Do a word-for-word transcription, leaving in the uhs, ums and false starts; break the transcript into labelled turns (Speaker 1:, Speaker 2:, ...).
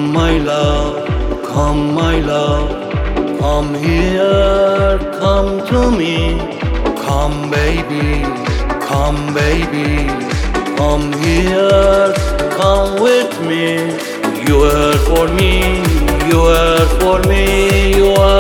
Speaker 1: my love, come, my love, come here, come to me. Come, baby, come, baby, come here, come with me. You are for me, you are for me, you are.